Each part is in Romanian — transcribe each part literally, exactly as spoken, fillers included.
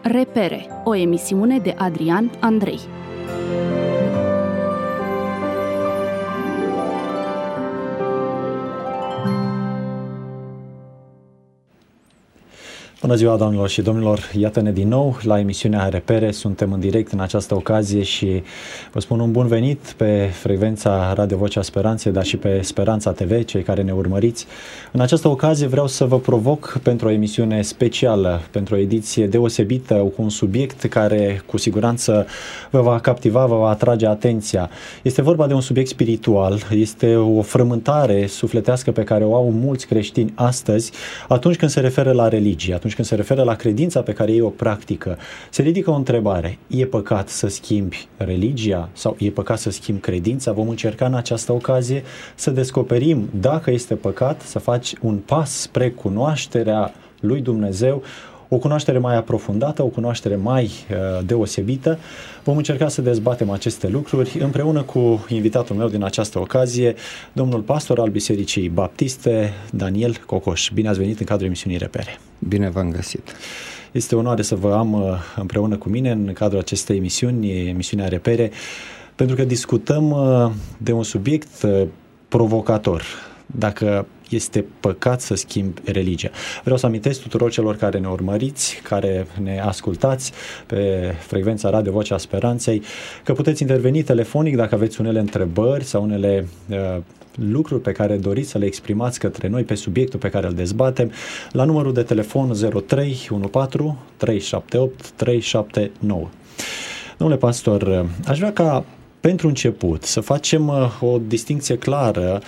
Repere, o emisiune de Adrian Andrei. Bună ziua, doamnelor și domnilor! Iată-ne din nou la emisiunea Repere. Suntem în direct în această ocazie și vă spun un bun venit pe frecvența Radio Vocea Speranței, dar și pe Speranța T V, cei care ne urmăriți. În această ocazie vreau să vă provoc pentru o emisiune specială, pentru o ediție deosebită, cu un subiect care cu siguranță vă va captiva, vă va atrage atenția. Este vorba de un subiect spiritual, este o frământare sufletească pe care o au mulți creștini astăzi atunci când se referă la religie, atunci când se referă la credința pe care ei o practică. Se ridică o întrebare: e păcat să schimbi religia sau e păcat să schimbi credința? Vom încerca în această ocazie să descoperim dacă este păcat, să faci un pas spre cunoașterea lui Dumnezeu, o cunoaștere mai aprofundată, o cunoaștere mai uh, deosebită. Vom încerca să dezbatem aceste lucruri împreună cu invitatul meu din această ocazie, domnul pastor al Bisericii Baptiste, Daniel Cocoș. Bine ați venit în cadrul emisiunii Repere. Bine v-am găsit. Este o onoare să vă am uh, împreună cu mine în cadrul acestei emisiuni, emisiunea Repere, pentru că discutăm uh, de un subiect uh, provocator. Dacă este păcat să schimbi religia. Vreau să amintesc tuturor celor care ne urmăriți, care ne ascultați pe frecvența Radio Vocea Speranței, că puteți interveni telefonic dacă aveți unele întrebări sau unele uh, lucruri pe care doriți să le exprimați către noi pe subiectul pe care îl dezbatem, la numărul de telefon zero trei unu patru trei șapte opt trei șapte nouă. Domnule pastor, aș vrea ca pentru început să facem uh, o distincție clară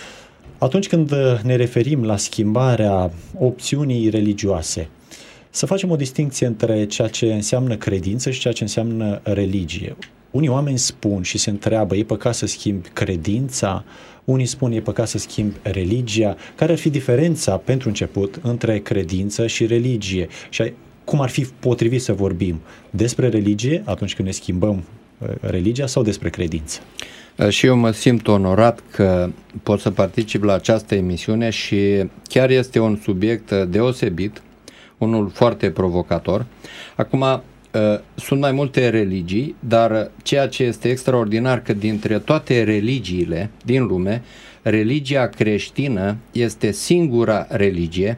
atunci când ne referim la schimbarea opțiunii religioase, să facem o distincție între ceea ce înseamnă credință și ceea ce înseamnă religie. Unii oameni spun și se întreabă: e păcat să schimbi credința? Unii spun: e păcat să schimbi religia? Care ar fi diferența, pentru început, între credință și religie? Și cum ar fi potrivit să vorbim despre religie atunci când ne schimbăm religia sau despre credință? Și eu mă simt onorat că pot să particip la această emisiune și chiar este un subiect deosebit, unul foarte provocator. Acum, sunt mai multe religii, dar ceea ce este extraordinar că dintre toate religiile din lume, religia creștină este singura religie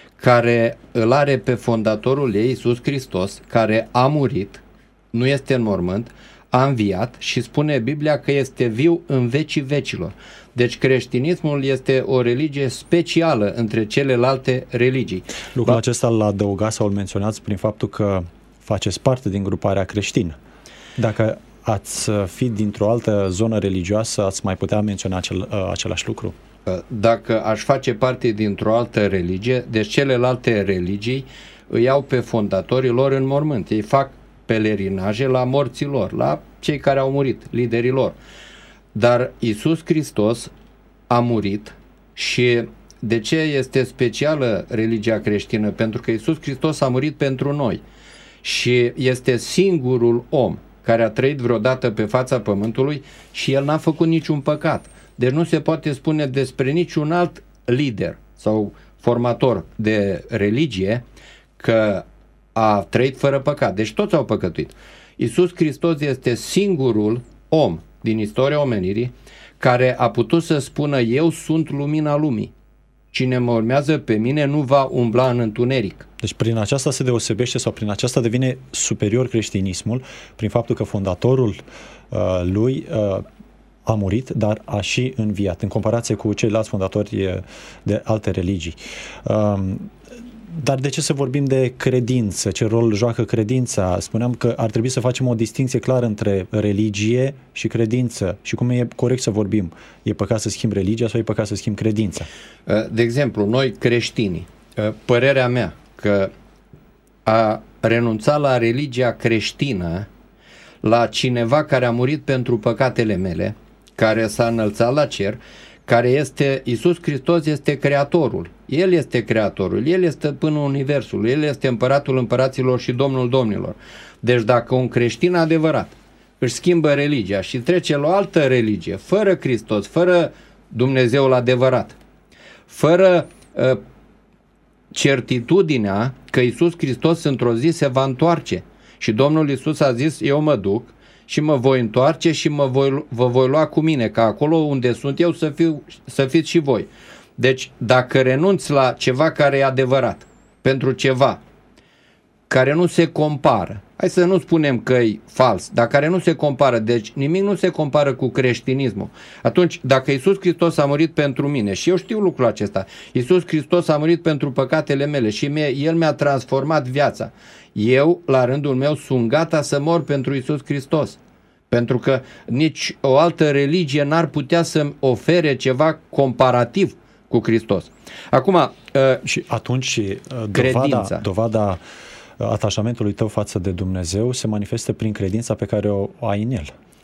care îl are pe fondatorul ei, Iisus Hristos, care a murit, nu este în mormânt, a înviat și spune Biblia că este viu în vecii vecilor. Deci creștinismul este o religie specială între celelalte religii. Lucrul ba... acesta l-a adăugat sau îl menționați prin faptul că faceți parte din gruparea creștină. Dacă ați fi dintr-o altă zonă religioasă, ați mai putea menționa acel, același lucru? Dacă aș face parte dintr-o altă religie, deci celelalte religii îi iau pe fondatorii lor în mormânt. Ei fac pelerinaje la morții lor, la cei care au murit, liderii lor. Dar Iisus Hristos a murit. Și de ce este specială religia creștină? Pentru că Iisus Hristos a murit pentru noi și este singurul om care a trăit vreodată pe fața pământului și el n-a făcut niciun păcat. Deci nu se poate spune despre niciun alt lider sau formator de religie că a trăit fără păcat. Deci toți au păcătuit. Iisus Hristos este singurul om din istoria omenirii care a putut să spună: eu sunt lumina lumii. Cine mă urmează pe mine nu va umbla în întuneric. Deci prin aceasta se deosebește sau prin aceasta devine superior creștinismul, prin faptul că fondatorul uh, lui uh, a murit, dar a și înviat, în comparație cu ceilalți fondatori de alte religii. Uh, Dar de ce să vorbim de credință? Ce rol joacă credința? Spuneam că ar trebui să facem o distinție clară între religie și credință. Și cum e corect să vorbim? E păcat să schimbi religia sau e păcat să schimbi credința? De exemplu, noi creștinii, părerea mea că a renunța la religia creștină, la cineva care a murit pentru păcatele mele, care s-a înălțat la cer, care este, Iisus Hristos este creatorul. El este creatorul, El este stăpânul universului, El este împăratul împăraților și domnul domnilor. Deci dacă un creștin adevărat își schimbă religia și trece la o altă religie, fără Hristos, fără Dumnezeul adevărat, fără uh, certitudinea că Iisus Hristos într-o zi se va întoarce. Și Domnul Iisus a zis, eu mă duc și mă voi întoarce și mă voi, vă voi lua cu mine, ca acolo unde sunt eu să, fiu, să fiți și voi. Deci dacă renunți la ceva care e adevărat, pentru ceva care nu se compară, hai să nu spunem că e fals, dar care nu se compară, deci nimic nu se compară cu creștinismul. Atunci, dacă Iisus Hristos a murit pentru mine, și eu știu lucrul acesta, Iisus Hristos a murit pentru păcatele mele și mie, El mi-a transformat viața, eu, la rândul meu, sunt gata să mor pentru Iisus Hristos. Pentru că nici o altă religie n-ar putea să-mi ofere ceva comparativ cu Hristos. Acum, uh, și atunci dovada, dovada atașamentului tău față de Dumnezeu se manifestă prin credința pe care o ai în El.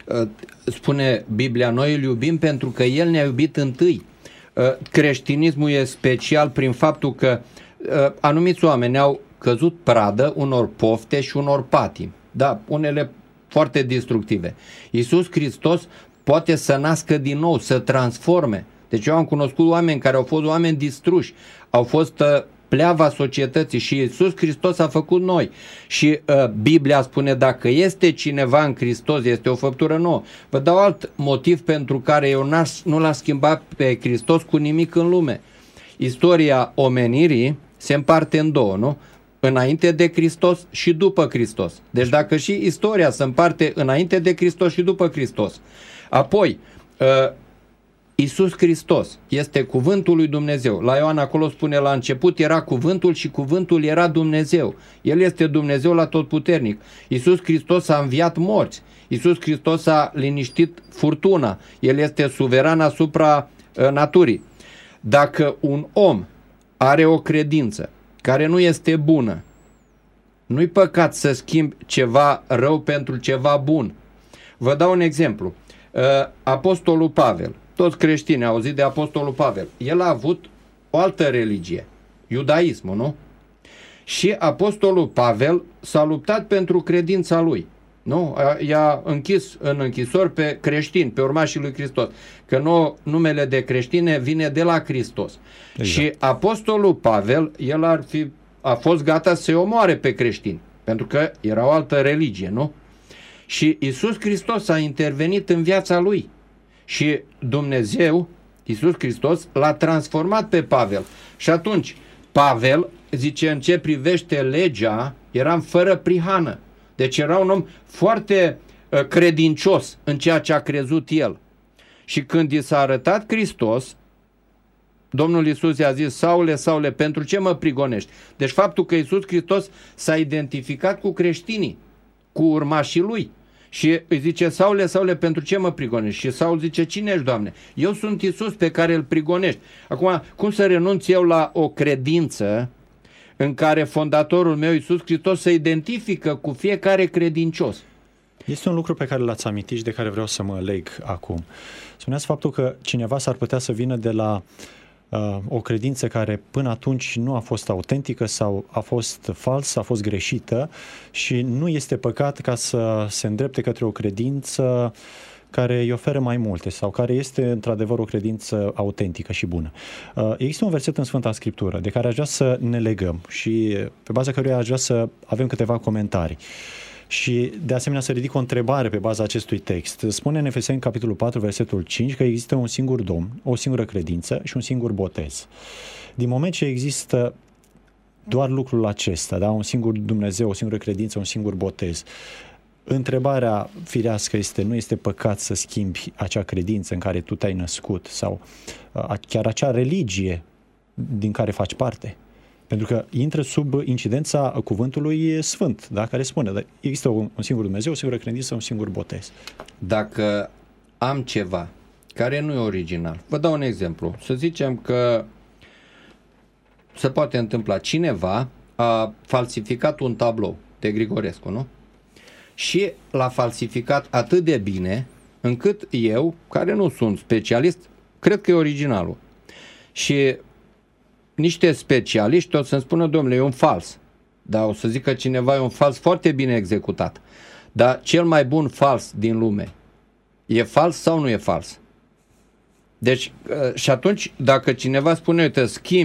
Spune Biblia, noi îl iubim pentru că El ne-a iubit întâi. Creștinismul e special prin faptul că anumiți oameni au căzut pradă unor pofte și unor patimi. Da, unele foarte destructive. Iisus Hristos poate să nască din nou, să transforme. Deci eu am cunoscut oameni care au fost oameni distruși, au fost pleava societății și Iisus Hristos a făcut noi. Și uh, Biblia spune, dacă este cineva în Hristos, este o făptură nouă. Vă dau alt motiv pentru care eu nu l-aș schimba pe Hristos cu nimic în lume. Istoria omenirii se împarte în două, nu? Înainte de Hristos și după Hristos. Deci dacă și istoria se împarte înainte de Hristos și după Hristos. Apoi, uh, Iisus Hristos este cuvântul lui Dumnezeu. La Ioan acolo spune, la început era cuvântul și cuvântul era Dumnezeu. El este Dumnezeu la totputernic. Iisus Hristos a înviat morți. Iisus Hristos a liniștit furtuna. El este suveran asupra uh, naturii. Dacă un om are o credință care nu este bună, nu-i păcat să schimbi ceva rău pentru ceva bun. Vă dau un exemplu. Uh, Apostolul Pavel, toți creștinii au auzit de Apostolul Pavel. El a avut o altă religie, iudaismul, nu? Și Apostolul Pavel s-a luptat pentru credința lui. Nu? I-a închis în închisori pe creștini, pe urmașii lui Hristos. Că nu, numele de creștine vine de la Hristos. Exact. Și Apostolul Pavel, el ar fi, a fost gata să-i omoare pe creștini, pentru că era o altă religie, nu? Și Iisus Hristos a intervenit în viața lui. Și Dumnezeu, Iisus Hristos, l-a transformat pe Pavel. Și atunci, Pavel, zice, în ce privește legea, eram fără prihană. Deci era un om foarte uh, credincios în ceea ce a crezut el. Și când i s-a arătat Hristos, Domnul Iisus i-a zis, Saule, Saule, pentru ce mă prigonești? Deci faptul că Iisus Hristos s-a identificat cu creștinii, cu urmașii lui. Și îi zice, Saule, Saule, pentru ce mă prigonești? Și Saul zice, cine ești, Doamne? Eu sunt Iisus pe care îl prigonești. Acum, cum să renunț eu la o credință în care fondatorul meu, Iisus Hristos, se identifică cu fiecare credincios? Este un lucru pe care l-ați amintit și de care vreau să mă leg acum. Spuneați faptul că cineva s-ar putea să vină de la uh, o credință care până atunci nu a fost autentică sau a fost falsă, a fost greșită și nu este păcat ca să se îndrepte către o credință care îi oferă mai multe sau care este într-adevăr o credință autentică și bună. Există un verset în Sfânta Scriptură de care aș vrea să ne legăm și pe baza căruia aș vrea să avem câteva comentarii. Și de asemenea să ridic o întrebare pe baza acestui text. Spune în Efeseni capitolul patru, versetul cinci, că există un singur Domn, o singură credință și un singur botez. Din moment ce există doar lucrul acesta, da? Un singur Dumnezeu, o singură credință, un singur botez, întrebarea firească este, nu este păcat să schimbi acea credință în care tu te-ai născut sau chiar acea religie din care faci parte? Pentru că intră sub incidența cuvântului sfânt, da? Care spune, că există un singur Dumnezeu, o singură credință, un singur botez. Dacă am ceva care nu e original, vă dau un exemplu. Să zicem că se poate întâmpla, cineva a falsificat un tablou de Grigorescu, nu? Și l-a falsificat atât de bine încât eu, care nu sunt specialist, cred că e originalul. Și niște specialiști o să-mi spună, domnule, e un fals. Dar o să zic că cineva e un fals foarte bine executat. Dar cel mai bun fals din lume, e fals sau nu e fals? Deci, și atunci, dacă cineva spune, uite, schimbi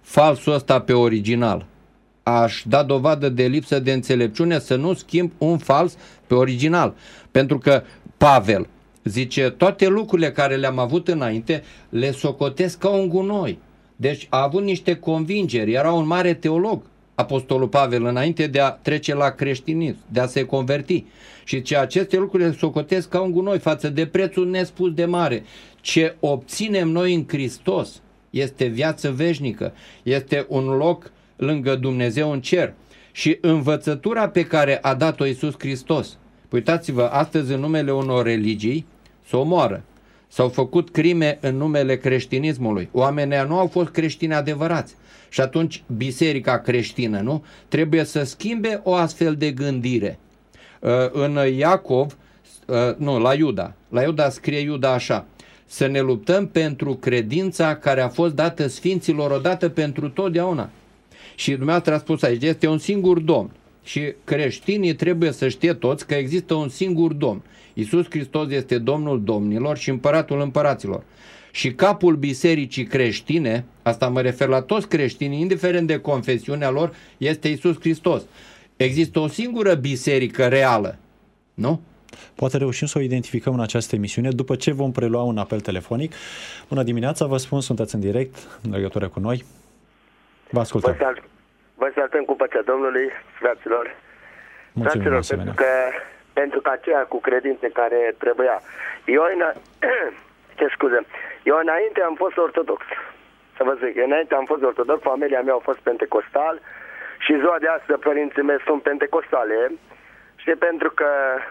falsul ăsta pe original. Aș da dovadă de lipsă de înțelepciune să nu schimb un fals pe original. Pentru că Pavel zice, toate lucrurile care le-am avut înainte le socotesc ca un gunoi. Deci a avut niște convingeri, era un mare teolog, Apostolul Pavel, înainte de a trece la creștinism, de a se converti. Și ce aceste lucruri le socotesc ca un gunoi față de prețul nespus de mare. Ce obținem noi în Hristos este viață veșnică, este un loc lângă Dumnezeu în cer. Și învățătura pe care a dat-o Iisus Hristos, uitați-vă, astăzi în numele unor religii se omoară. S-au făcut crime în numele creștinismului. Oamenii nu au fost creștini adevărați. Și atunci biserica creștină, nu? Trebuie să schimbe o astfel de gândire. În Iacov, nu, la Iuda, la Iuda scrie Iuda așa: să ne luptăm pentru credința care a fost dată sfinților odată pentru totdeauna. Și dumneavoastră a spus aici, este un singur Domn. Și creștinii trebuie să știe toți că există un singur Domn. Iisus Hristos este Domnul domnilor și Împăratul împăraților. Și capul bisericii creștine, asta mă refer la toți creștinii, indiferent de confesiunea lor, este Iisus Hristos. Există o singură biserică reală, nu? Poate reușim să o identificăm în această emisiune după ce vom prelua un apel telefonic. Bună dimineața, vă spun, sunteți în direct, în legătură cu noi. Vă ascultăm. Vă, sal- vă salutăm cu pacea Domnului, fraților. Mulțumim, fraților, pentru că, pentru că aceea cu credințe care trebuia. Eu, în, ce scuze, eu înainte am fost ortodox. Să vă zic, înainte am fost ortodox, familia mea a fost pentecostal și ziua de astăzi părinții mei sunt pentecostale. Și pentru că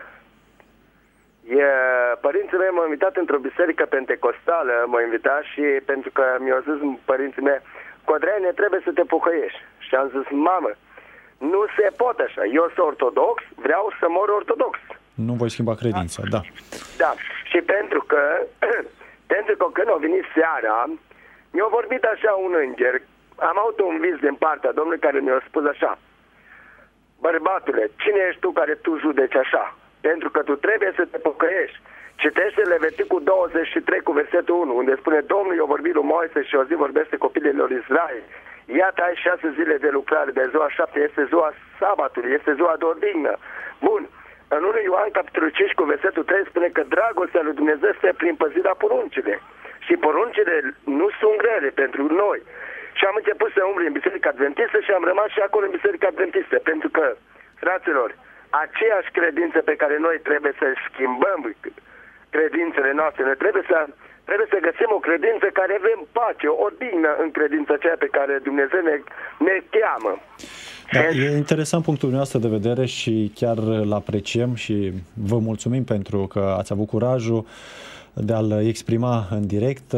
e, părinții mei m-au invitat într-o biserică pentecostală, m-au invitat și pentru că mi-au zis părinții mei, Codreane, trebuie să te pocăiești. Și am zis, mamă, nu se poate așa. Eu sunt ortodox, vreau să mor ortodox. Nu voi schimba credința, da. Da. Și pentru că, pentru că când a venit seara, mi-a vorbit așa un înger. Am avut un vis din partea Domnului care mi-a spus așa: bărbatule, cine ești tu care tu judeci așa? Pentru că tu trebuie să te pocăiești. Citește Leviticul douăzeci și trei cu versetul unu, unde spune, Domnul i-a vorbit lui Moise și o zi vorbește copiilor Israel. Iată, ai șase zile de lucrare, de ziua șapte este ziua sabatului, este ziua de odihnă. Bun, în unu Ioan capitolul cinci cu versetul trei spune că dragostea lui Dumnezeu este prin păzirea poruncile. Și poruncile nu sunt grele pentru noi. Și am început să umbli în Biserica Adventistă și am rămas și acolo în Biserica Adventistă. Pentru că, fraților, aceeași credință pe care noi trebuie să schimbăm credințele noastre, noi trebuie să, trebuie să găsim o credință care avem pace, o odihnă în credința aceea pe care Dumnezeu ne, ne cheamă. Da, e interesant punctul dumneavoastră de vedere și chiar îl apreciem și vă mulțumim pentru că ați avut curajul de a-l exprima în direct.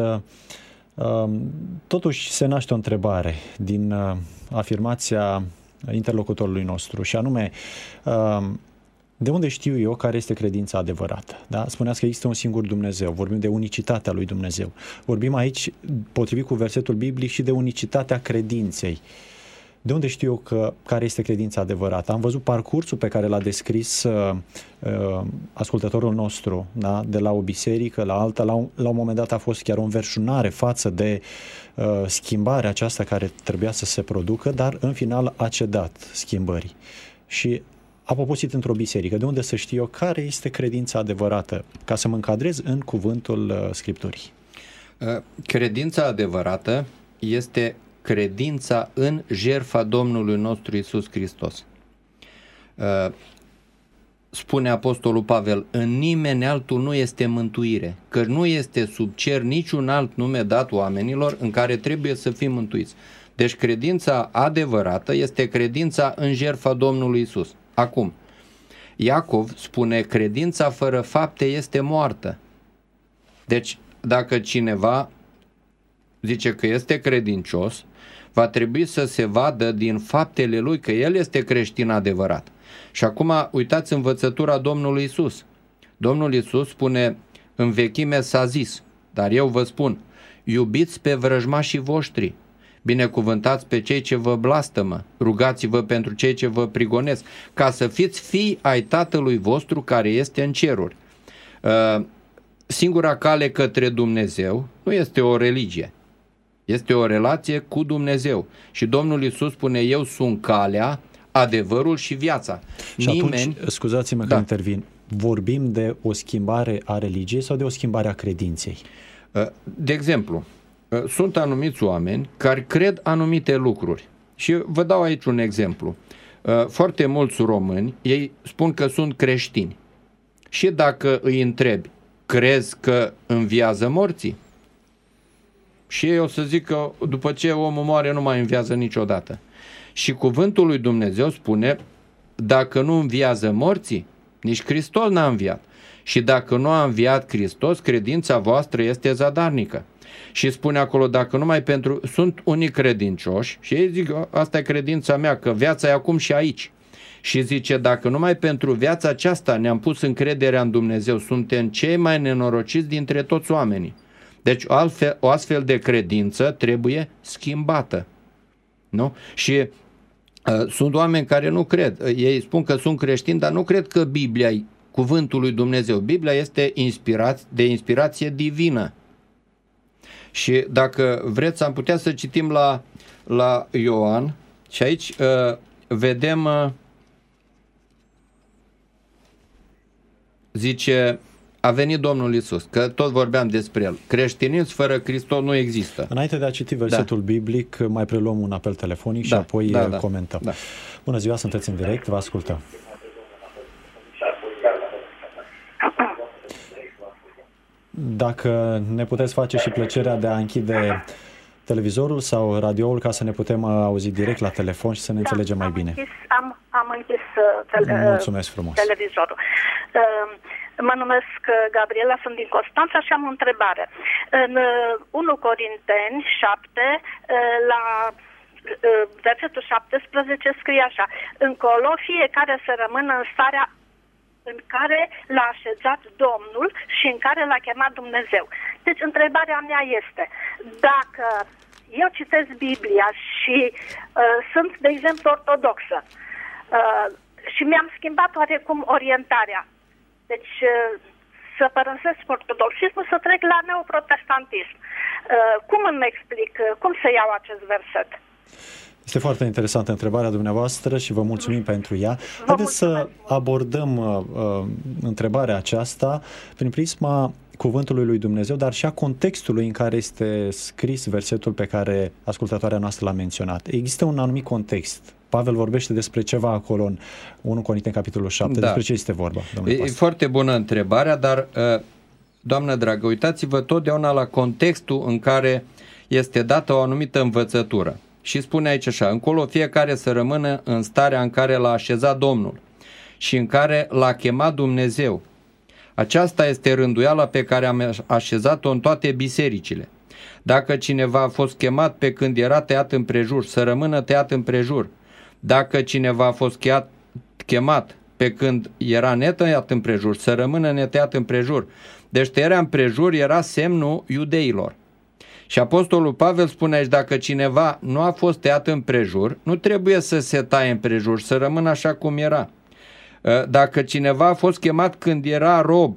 Totuși se naște o întrebare din afirmația interlocutorului nostru și anume, de unde știu eu care este credința adevărată? Da? Spuneați că există un singur Dumnezeu, vorbim de unicitatea lui Dumnezeu. Vorbim aici, potrivit cu versetul biblic, și de unicitatea credinței. De unde știu eu că, care este credința adevărată? Am văzut parcursul pe care l-a descris uh, uh, ascultătorul nostru, da? De la o biserică la alta. La un, la un moment dat a fost chiar o înverșunare față de uh, schimbarea aceasta care trebuia să se producă, dar în final a cedat schimbării. Și a poposit într-o biserică. De unde să știu eu care este credința adevărată? Ca să mă încadrez în cuvântul uh, Scripturii. Credința adevărată este credința în jertfa Domnului nostru Iisus Hristos. Spune Apostolul Pavel, în nimeni altul nu este mântuire, că nu este sub cer niciun alt nume dat oamenilor în care trebuie să fim mântuiți. Deci credința adevărată este credința în jertfa Domnului Iisus. Acum, Iacov spune, credința fără fapte este moartă. Deci, dacă cineva zice că este credincios, va trebui să se vadă din faptele lui că el este creștin adevărat. Și acum uitați învățătura Domnului Iisus. Domnul Iisus spune, în vechime s-a zis, dar eu vă spun, iubiți pe vrăjmașii voștri, binecuvântați pe cei ce vă blastămă, rugați-vă pentru cei ce vă prigonesc, ca să fiți fii ai Tatălui vostru care este în ceruri. Singura cale către Dumnezeu nu este o religie. Este o relație cu Dumnezeu. Și Domnul Iisus spune, eu sunt calea, adevărul și viața. Și Nimeni... atunci, scuzați-mă că Da. intervin, vorbim de o schimbare a religiei sau de o schimbare a credinței? De exemplu, sunt anumiți oameni care cred anumite lucruri. Și vă dau aici un exemplu. Foarte mulți români, ei spun că sunt creștini. Și dacă îi întrebi, crezi că înviază morții? Și ei o să zic că după ce omul moare nu mai înviază niciodată. Și cuvântul lui Dumnezeu spune, dacă nu înviază morții, nici Hristos n-a înviat. Și dacă nu a înviat Hristos, credința voastră este zadarnică. Și spune acolo, dacă numai pentru... Sunt unii credincioși și ei zic, asta e credința mea, că viața e acum și aici. Și zice, dacă numai pentru viața aceasta ne-am pus încrederea în Dumnezeu, suntem cei mai nenorociți dintre toți oamenii. Deci o, altfel, o astfel de credință trebuie schimbată. Nu? Și uh, sunt oameni care nu cred. Ei spun că sunt creștini, dar nu cred că Biblia e cuvântul lui Dumnezeu. Biblia este inspirat, de inspirație divină. Și dacă vreți, am putea să citim la, la Ioan și aici uh, vedem, uh, zice, a venit Domnul Iisus, că tot vorbeam despre El. Creștinism fără Hristos nu există. Înainte de a citi versetul da. biblic, mai preluăm un apel telefonic Da, și apoi da, da, comentăm. da. Bună ziua, sunteți în direct, vă ascultăm. Dacă ne puteți face și plăcerea de a închide televizorul sau radioul ca să ne putem auzi direct la telefon și să ne Da, înțelegem mai am bine. Închis, am, am închis uh, tele, Mulțumesc frumos. televizorul. Uh, mă numesc Gabriela, sunt din Constanța și am o întrebare. În uh, unu Corinteni șapte, uh, la uh, versetul șaptesprezece scrie așa, încolo fiecare să rămână în starea în care l-a așezat Domnul și în care l-a chemat Dumnezeu. Deci întrebarea mea este, dacă eu citesc Biblia și uh, sunt, de exemplu, ortodoxă uh, și mi-am schimbat oarecum orientarea, deci uh, să părăsesc ortodoxismul, să trec la neoprotestantism. Uh, cum îmi explic, uh, cum să iau acest verset? Este foarte interesantă întrebarea dumneavoastră și vă mulțumim pentru ea. Haideți să abordăm uh, uh, întrebarea aceasta prin prisma cuvântului lui Dumnezeu, dar și a contextului în care este scris versetul pe care ascultătoarea noastră l-a menționat. Există un anumit context. Pavel vorbește despre ceva acolo în unu Corinteni, capitolul șapte. Da. Despre ce este vorba, domnule pastor? E foarte bună întrebarea, dar, doamnă dragă, uitați-vă totdeauna la contextul în care este dată o anumită învățătură. Și spune aici așa, încolo fiecare să rămână în starea în care l-a așezat Domnul și în care l-a chemat Dumnezeu. Aceasta este rânduiala pe care am așezat-o în toate bisericile. Dacă cineva a fost chemat pe când era tăiat împrejur, să rămână tăiat împrejur. Dacă cineva a fost chemat pe când era netăiat împrejur, să rămână netăiat împrejur. Deci tăierea împrejur era semnul iudeilor. Și Apostolul Pavel spune aici, dacă cineva nu a fost tăiat împrejur, nu trebuie să se taie împrejur, să rămână așa cum era. Dacă cineva a fost chemat când era rob,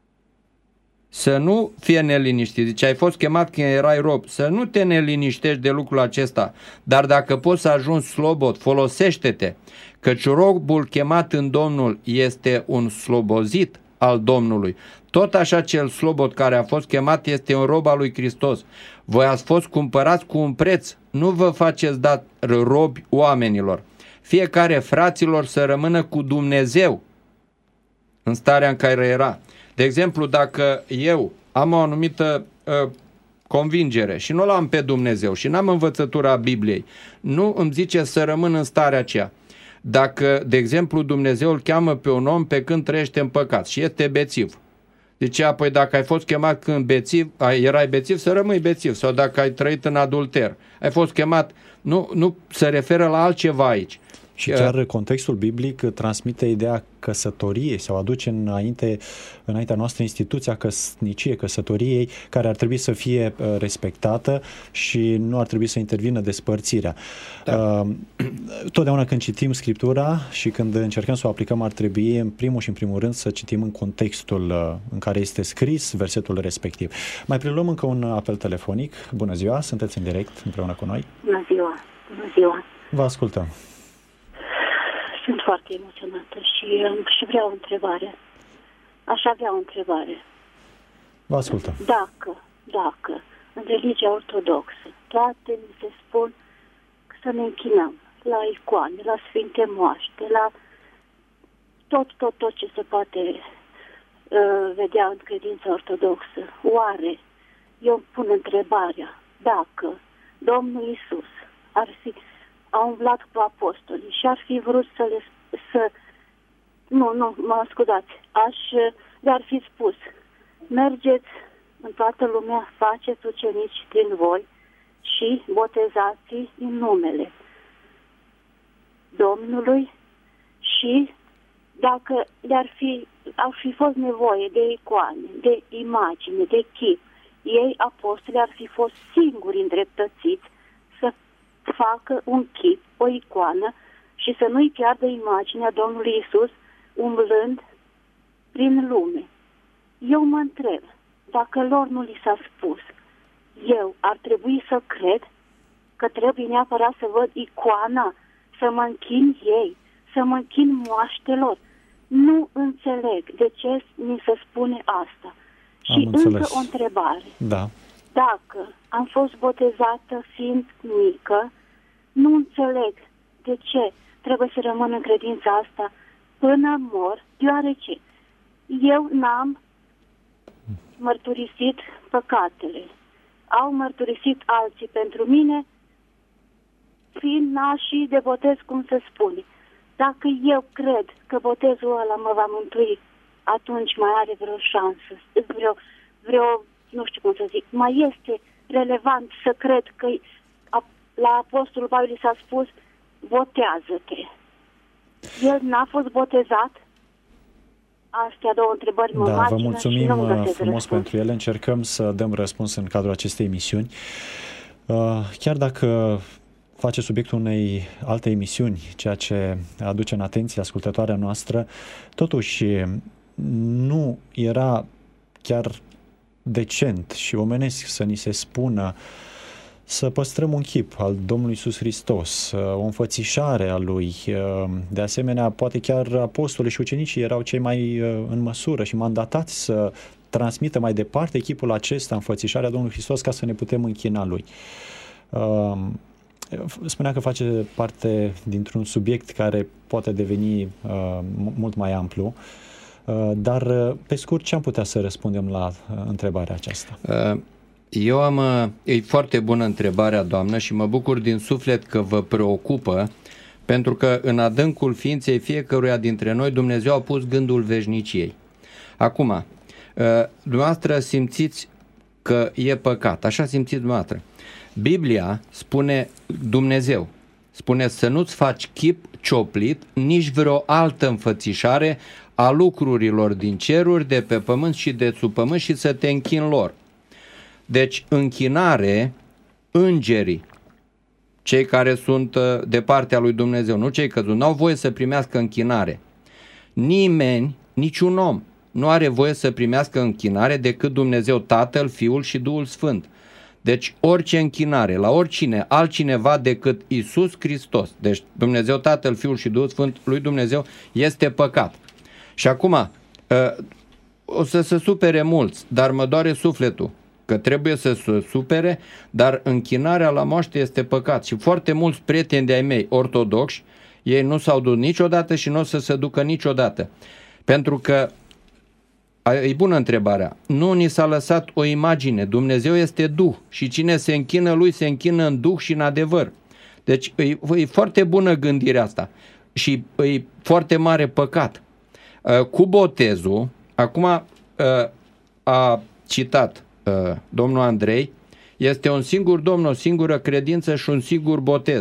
să nu fie neliniștit. Zice, ai fost chemat când erai rob, să nu te neliniștești de lucrul acesta, dar dacă poți să ajungi slobod, folosește-te, căci robul chemat în Domnul este un slobozit al Domnului. Tot așa cel slobod care a fost chemat este un rob al lui Hristos. Voi ați fost cumpărați cu un preț, nu vă faceți dat robi oamenilor. Fiecare, fraților, să rămână cu Dumnezeu în starea în care era. De exemplu, dacă eu am o anumită uh, convingere și nu l-am pe Dumnezeu și n-am învățătura Bibliei, nu îmi zice să rămân în starea aceea. Dacă, de exemplu, Dumnezeu îl cheamă pe un om pe când trăiește în păcat și este bețiv, zice, apoi dacă ai fost chemat când bețiv, erai bețiv, să rămâi bețiv. Sau dacă ai trăit în adulter, ai fost chemat, nu, nu se referă la altceva aici. Și chiar contextul biblic transmite ideea căsătoriei sau aduce înainte, înaintea noastră instituția căsniciei, căsătoriei, care ar trebui să fie respectată și nu ar trebui să intervină despărțirea. Da. Totdeauna când citim Scriptura și când încercăm să o aplicăm, ar trebui în primul și în primul rând să citim în contextul în care este scris versetul respectiv. Mai preluăm încă un apel telefonic. Bună ziua, sunteți în direct împreună cu noi. Bună ziua, bună ziua. Vă ascultăm. Sunt foarte emoționată și, și vreau o întrebare. Aș avea o întrebare. Vă ascultăm. Dacă, dacă în religia ortodoxă toate mi se spun să ne închinăm la icoane, la sfinte moaște, la tot, tot, tot ce se poate uh, vedea în credința ortodoxă, oare eu îmi pun întrebarea dacă Domnul Iisus ar fi a umblat cu apostolii și ar fi vrut să le să nu, nu, mă scuzați, aș le-ar fi spus: mergeți în toată lumea, faceți ucenici din voi și botezați în numele Domnului. Și dacă le-ar fi, ar fi fost nevoie de icoane, de imagine, de chip, ei, apostolii, ar fi fost singuri îndreptățiți să facă un chip, o icoană, și să nu-i piardă imaginea Domnului Iisus umblând prin lume. Eu mă întreb, dacă lor nu li s-a spus, eu ar trebui să cred că trebuie neapărat să văd icoana, să mă închin ei, să mă închin moaștelor. Nu înțeleg de ce mi se spune asta. Și am încă înțeles. o întrebare. Da. Dacă am fost botezată fiind mică, nu înțeleg de ce trebuie să rămân în credința asta până mor, deoarece eu n-am mărturisit păcatele. Au mărturisit alții pentru mine, fiind nașii de botez, cum se spune. Dacă eu cred că botezul ăla mă va mântui, atunci mai are vreo șansă, vreo, vreo, nu știu cum să zic, mai este relevant să cred că la Apostolul Pavel s-a spus: botează-te. El n-a fost botezat? Astea două întrebări mă Da, macină vă mulțumim și nu frumos răspuns. pentru ele. Încercăm să dăm răspuns în cadrul acestei emisiuni. Chiar dacă face subiectul unei alte emisiuni, ceea ce aduce în atenție ascultătoarea noastră, totuși nu era chiar decent și omenesc să ni se spună să păstrăm un chip al Domnului Iisus Hristos, o înfățișare a Lui. De asemenea, poate chiar apostolii și ucenicii erau cei mai în măsură și mandatați să transmită mai departe chipul acesta, înfățișarea Domnului Hristos, ca să ne putem închina Lui. Spunea că face parte dintr-un subiect care poate deveni mult mai amplu, dar pe scurt, ce am putea să răspundem la întrebarea aceasta? Eu am, e foarte bună întrebarea, doamnă, și mă bucur din suflet că vă preocupă, pentru că în adâncul ființei fiecăruia dintre noi Dumnezeu a pus gândul veșniciei. Acum, dumneavoastră simțiți că e păcat, așa simțiți dumneavoastră. Biblia spune, Dumnezeu spune să nu-ți faci chip cioplit, nici vreo altă înfățișare a lucrurilor din ceruri, de pe pământ și de sub pământ și să te închini lor. Deci închinare, îngerii, cei care sunt de partea lui Dumnezeu, nu cei căzuți, n-au voie să primească închinare. Nimeni, niciun om, nu are voie să primească închinare decât Dumnezeu Tatăl, Fiul și Duhul Sfânt. Deci orice închinare la oricine altcineva decât Iisus Hristos, deci Dumnezeu Tatăl, Fiul și Duhul Sfânt, lui Dumnezeu, este păcat. Și acum o să se supere mulți, dar mă doare sufletul că trebuie să se supere, dar închinarea la moaște este păcat. Și foarte mulți prieteni de-ai mei ortodoxi, ei nu s-au dus niciodată și nu o să se ducă niciodată. Pentru că, e bună întrebarea, nu ni s-a lăsat o imagine. Dumnezeu este Duh și cine se închină Lui se închină în Duh și în adevăr. Deci e, e foarte bună gândirea asta și e foarte mare păcat. Cu botezul, acum a citat domnul Andrei, este un singur Domn, o singură credință și un singur botez.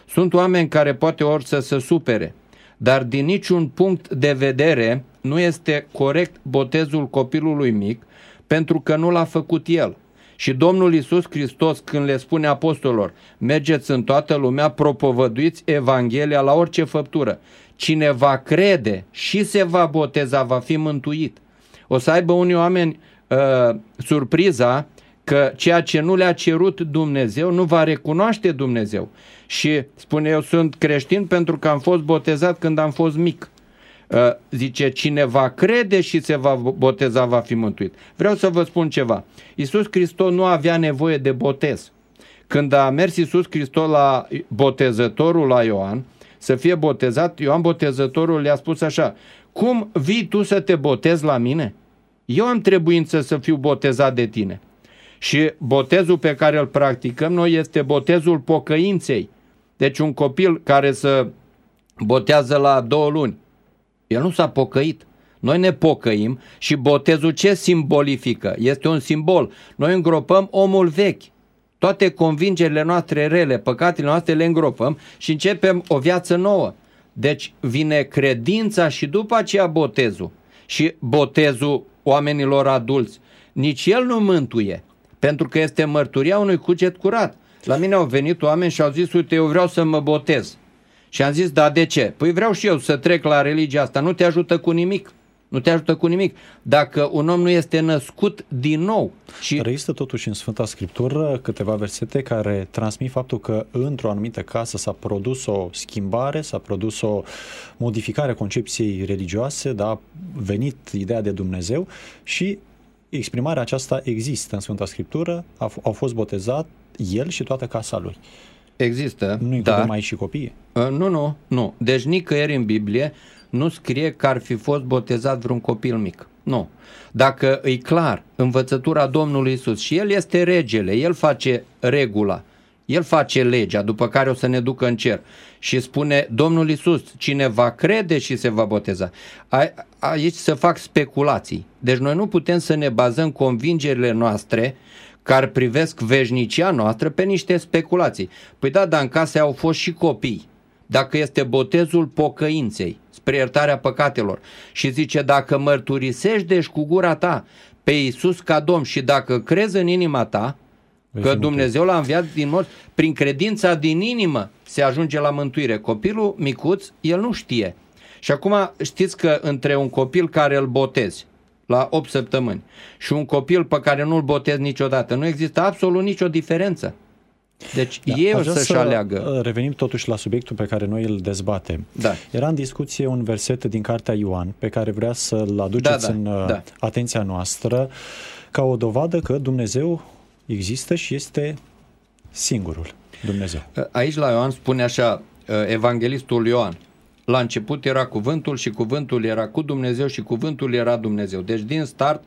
Sunt oameni care poate ori să se supere, dar din niciun punct de vedere nu este corect botezul copilului mic, pentru că nu l-a făcut el. Și Domnul Iisus Hristos, când le spune apostolilor, mergeți în toată lumea, propovăduiți Evanghelia la orice făptură. Cine va crede și se va boteza, va fi mântuit. O să aibă unii oameni uh, surpriza că ceea ce nu le-a cerut Dumnezeu nu va recunoaște Dumnezeu. Și spune, eu sunt creștin pentru că am fost botezat când am fost mic. Uh, zice, cine va crede și se va boteza va fi mântuit. Vreau să vă spun ceva. Iisus Hristos nu avea nevoie de botez. Când a mers Iisus Hristos la botezătorul la Ioan să fie botezat, Ioan Botezătorul le-a spus așa, cum vii tu să te botezi la mine? Eu am trebuință să fiu botezat de tine. Și botezul pe care îl practicăm noi este botezul pocăinței. Deci un copil care se botează la două luni, el nu s-a pocăit. Noi ne pocăim și botezul ce simbolifică? Este un simbol. Noi îngropăm omul vechi. Toate convingerile noastre rele, păcatele noastre le îngropăm și începem o viață nouă. Deci vine credința și după aceea botezul. Și botezul oamenilor adulți, nici el nu mântuie, pentru că este mărturia unui cuget curat. La mine au venit oameni și au zis, uite, eu vreau să mă botez. Și am zis, da, de ce? Păi vreau și eu să trec la religia asta. Nu te ajută cu nimic. Nu te ajută cu nimic. Dacă un om nu este născut din nou. Și... Există totuși în Sfânta Scriptură câteva versete care transmit faptul că într-o anumită casă s-a produs o schimbare, s-a produs o modificare a concepției religioase, da, a venit ideea de Dumnezeu și exprimarea aceasta există în Sfânta Scriptură, a f- au fost botezat el și toată casa lui. Există, nu da. mai și copiii? Uh, nu, nu, nu. Deci nicăieri în Biblie nu scrie că ar fi fost botezat vreun copil mic. Nu. Dacă e clar învățătura Domnului Iisus și El este regele, El face regula, El face legea, după care o să ne ducă în cer. Și spune Domnul Iisus, cine va crede și se va boteza. A, aici să fac speculații. Deci noi nu putem să ne bazăm convingerile noastre care privesc veșnicia noastră pe niște speculații. Păi da, dar în casă au fost și copii. Dacă este botezul pocăinței, spre iertarea păcatelor, și zice, dacă mărturisești deci cu gura ta pe Iisus ca Domn și dacă crezi în inima ta că Dumnezeu l-a înviat din morți, prin credința din inimă se ajunge la mântuire. Copilul micuț, el nu știe. Și acum știți că între un copil care îl botezi la opt săptămâni și un copil pe care nu îl botezi niciodată, nu există absolut nicio diferență. Deci da, ei o să-și să aleagă. Revenim totuși la subiectul pe care noi îl dezbatem. Da. Era în discuție un verset din cartea Ioan pe care vrea să-l aduceți da, da, în da. atenția noastră ca o dovadă că Dumnezeu există și este singurul Dumnezeu. Aici la Ioan spune așa, evanghelistul Ioan, la început era cuvântul și cuvântul era cu Dumnezeu și cuvântul era Dumnezeu. Deci din start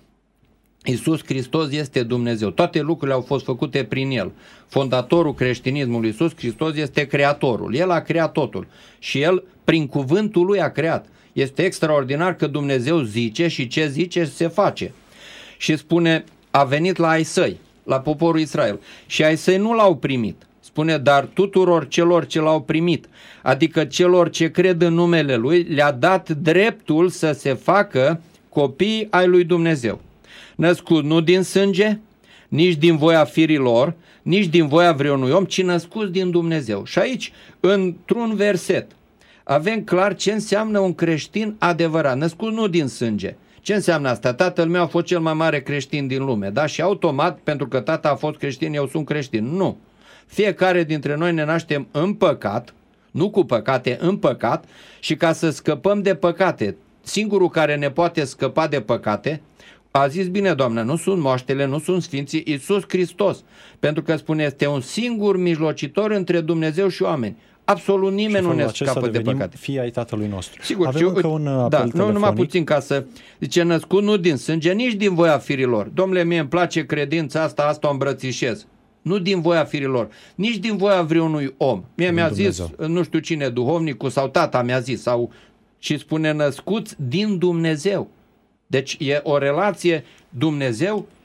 Iisus Hristos este Dumnezeu. Toate lucrurile au fost făcute prin El. Fondatorul creștinismului, Iisus Hristos, este Creatorul. El a creat totul. Și El, prin cuvântul Lui, a creat. Este extraordinar că Dumnezeu zice și ce zice se face. Și spune, a venit la ai săi, la poporul Israel. Și ai săi nu l-au primit. Spune, dar tuturor celor ce l-au primit, adică celor ce cred în numele Lui, le-a dat dreptul să se facă copii ai lui Dumnezeu. Născut nu din sânge, nici din voia firilor, nici din voia vreunui om, ci născut din Dumnezeu. Și aici, într-un verset, avem clar ce înseamnă un creștin adevărat, născut nu din sânge. Ce înseamnă asta? Tatăl meu a fost cel mai mare creștin din lume, da? Și automat, pentru că tata a fost creștin, eu sunt creștin. Nu. Fiecare dintre noi ne naștem în păcat, nu cu păcate, în păcat, și ca să scăpăm de păcate, singurul care ne poate scăpa de păcate, a zis bine, Doamne, nu sunt moaștele, nu sunt sfinții, Iisus Hristos, pentru că spune, este un singur mijlocitor între Dumnezeu și oameni. Absolut nimeni nu ne scapă de păcate. Fii ai Tatălui nostru. Sigur, avem și, încă un apel da, telefonic. Nu, numai puțin ca să zice, născut nu din sânge, nici din voia firilor. Domnule, mie îmi place credința asta, asta o îmbrățișez. Nu din voia firilor, nici din voia vreunui om. Mie din mi-a Dumnezeu. zis, nu știu cine, duhovnicul sau tata mi-a zis, sau și spune născuți din Dumnezeu. Deci e o relație Dumnezeu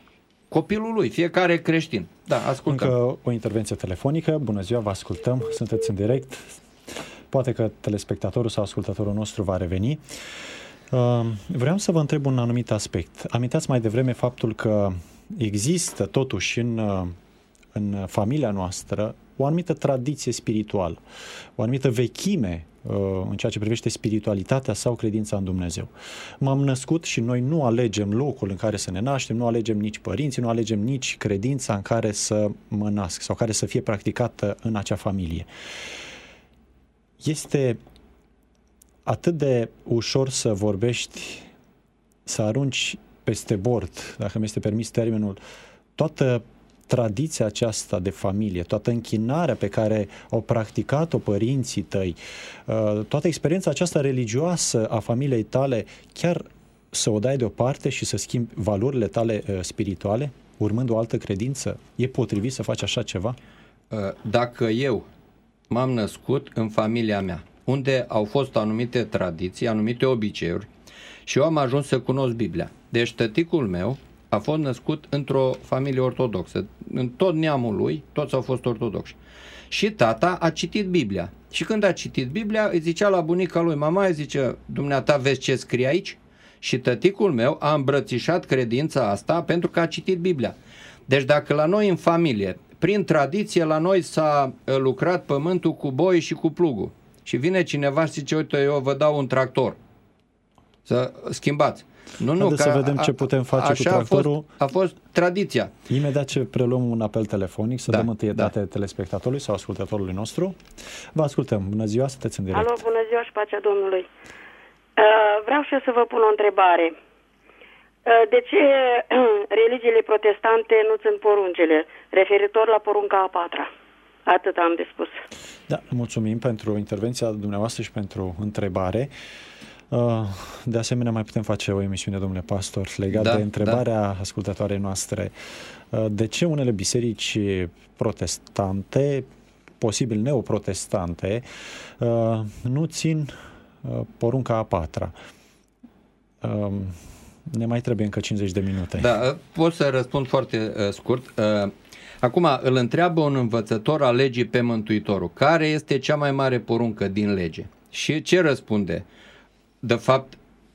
copilul lui, fiecare creștin. Da, ascultăm. Încă o intervenție telefonică. Bună ziua, vă ascultăm. Sunteți în direct. Poate că telespectatorul sau ascultătorul nostru va reveni. Vreau să vă întreb un anumit aspect. Aminteați mai devreme faptul că există totuși în, în familia noastră o anumită tradiție spirituală, o anumită vechime în ceea ce privește spiritualitatea sau credința în Dumnezeu. M-am născut și noi nu alegem locul în care să ne naștem, nu alegem nici părinții, nu alegem nici credința în care să mă nasc sau care să fie practicată în acea familie. Este atât de ușor să vorbești, să arunci peste bord, dacă mi este permis termenul, toată tradiția aceasta de familie, toată închinarea pe care au practicat-o părinții tăi, toată experiența aceasta religioasă a familiei tale, chiar să o dai deoparte și să schimbi valorile tale spirituale, urmând o altă credință? E potrivit să faci așa ceva? Dacă eu m-am născut în familia mea, unde au fost anumite tradiții, anumite obiceiuri, și eu am ajuns să cunosc Biblia. Deci tăticul meu a fost născut într-o familie ortodoxă. În tot neamul lui, toți au fost ortodoxi. Și tata a citit Biblia. Și când a citit Biblia, îi zicea la bunica lui, mama, îi zice, dumneata, vezi ce scrie aici? Și tăticul meu a îmbrățișat credința asta pentru că a citit Biblia. Deci dacă la noi în familie, prin tradiție, la noi s-a lucrat pământul cu boi și cu plugul, și vine cineva și zice, uite, eu vă dau un tractor, să schimbați. Nu, nu, Haideți să vedem a, ce putem face cu tractorul. A fost, a fost tradiția. Imediat ce preluăm un apel telefonic, să da, dăm întâietate da. telespectatorului sau ascultătorului nostru. Vă ascultăm. Bună ziua, sunteți în direct. Alo, bună ziua și pacea Domnului. Uh, vreau și eu să vă pun o întrebare. Uh, de ce religiile protestante nu țin poruncile, referitor la porunca a patra? Atât am de spus. Da, mulțumim pentru intervenția dumneavoastră și pentru întrebare. De asemenea, mai putem face o emisiune, domnule pastor, legat da, de întrebarea da. ascultătoarei noastre. De ce unele biserici protestante, posibil neoprotestante, nu țin porunca a patra? Ne mai trebuie încă cincizeci de minute. Da, pot să răspund foarte scurt. Acum îl întreabă un învățător al legii pe Mântuitorul, care este cea mai mare poruncă din lege? Și ce răspunde? De fapt,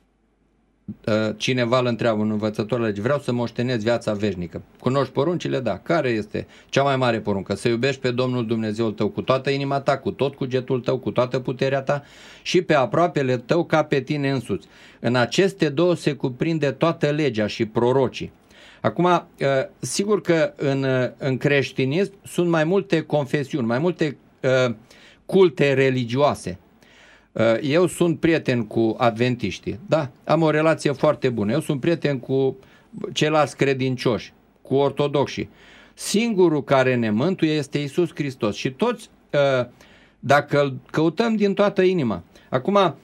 cineva îl întreabă un învățător al legii, vreau să moștenesc viața veșnică. Cunoști poruncile? Da. Care este cea mai mare poruncă? Să iubești pe Domnul Dumnezeul tău cu toată inima ta, cu tot cugetul tău, cu toată puterea ta și pe aproapele tău ca pe tine însuți. În aceste două se cuprinde toată legea și prorocii. Acum, sigur că în, în creștinism sunt mai multe confesiuni, mai multe uh, culte religioase. Eu sunt prieten cu adventiștii, da, am o relație foarte bună. Eu sunt prieten cu ceilalți credincioși, cu ortodoxii. Singurul care ne mântuie este Iisus Hristos și toți, dacă îl căutăm din toată inima. Acum,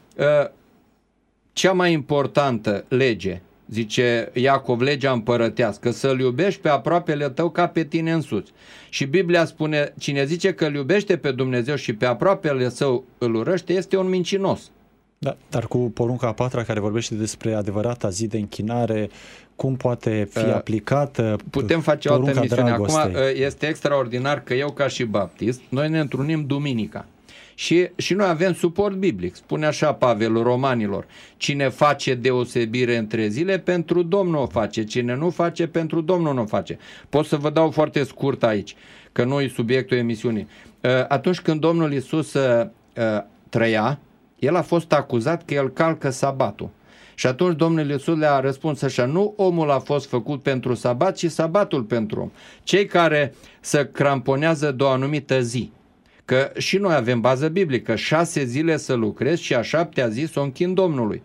cea mai importantă lege, zice Iacov, legea împărătească, să-L iubești pe aproapele tău ca pe tine însuți. Și Biblia spune, cine zice că îl iubește pe Dumnezeu și pe aproapele său îl urăște, este un mincinos. Da, dar cu porunca a patra, care vorbește despre adevărata zi de închinare, cum poate fi uh, aplicată? Putem face o altă misiune. Acum este extraordinar că eu, ca și baptist, noi ne întrunim duminica. Și, și noi avem suport biblic. Spune așa Pavel Romanilor, cine face deosebire între zile, pentru Domnul o face, cine nu face, pentru Domnul nu o face. Pot să vă dau foarte scurt aici, că nu e subiectul emisiunii. Atunci când Domnul Iisus trăia, el a fost acuzat că el calcă sabatul. Și atunci Domnul Iisus le-a răspuns așa, nu omul a fost făcut pentru sabat, ci sabatul pentru om. Cei care se cramponează de o anumită zi, că și noi avem bază biblică, șase zile să lucrezi și a șaptea zi să o închin Domnului.